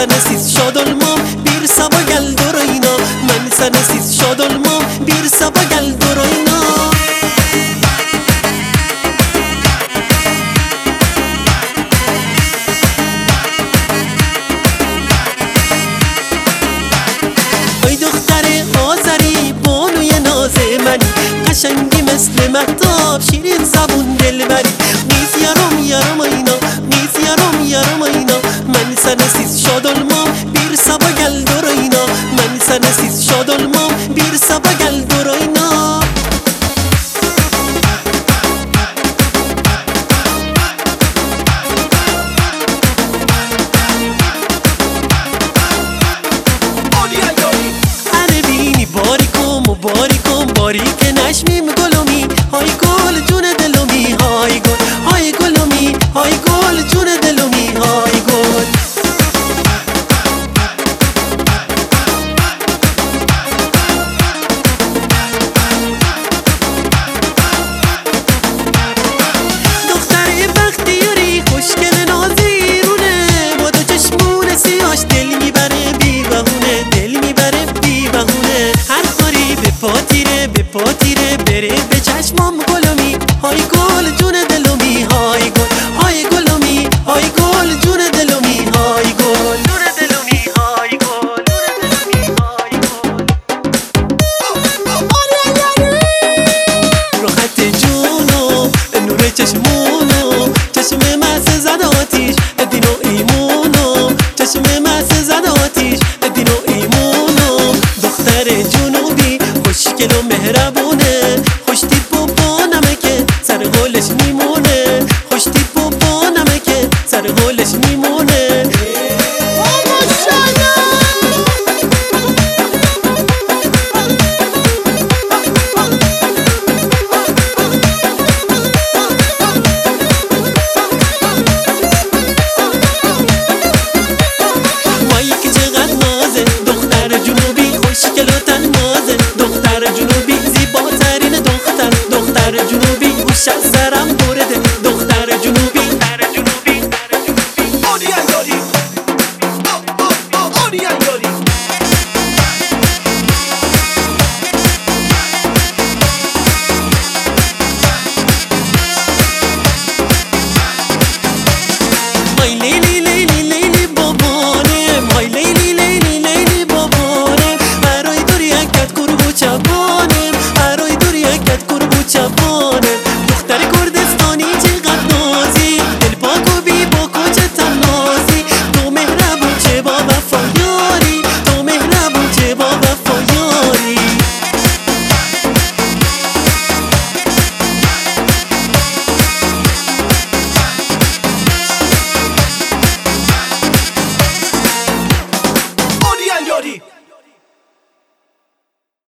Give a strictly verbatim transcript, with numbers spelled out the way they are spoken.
sensiz şad olmam, bir sabah gel dur oyna. Ben sensiz şad olmam, bir sabah gel dur oyna. ای دختر آذری بانوی ناز منی، قشنگی مثل مهتاب شیرین زبون دلبری. نیز یارم یارم اینا، نیز یارم یارم اینا. من sensiz şad olmam, bir sabah gel dur oyna. Ben sensiz şad olmam, bir sabah gel dur oyna. باریکم باریک نشمیم گلومی، های گل جون دلومی، های گل های گلومی، های گل جون دلومی، های گل. دختری بختیاری خوشگل نازیرونه، با دو چشمون سیاش دل میبره بی بهونه، دل میبره بی بهونه. هر کاری به پاتیره به پاتیره بره به چشمام گلومی، های گل جون دلومی، های گل های گلومی، های گل جون دلومی، های گل جون دلومی، های گل راحت جونو نور چشمونو، چشم مست زد آتیش دین و ایمونو، چشم مست زد آتیش دین و ایمونو. دختر جنوبی خوشگل و مهربونه، خوش تیپ و با نمکه سر گلش میمونه، خوش تیپ و با نمکه سر گلش میمونه.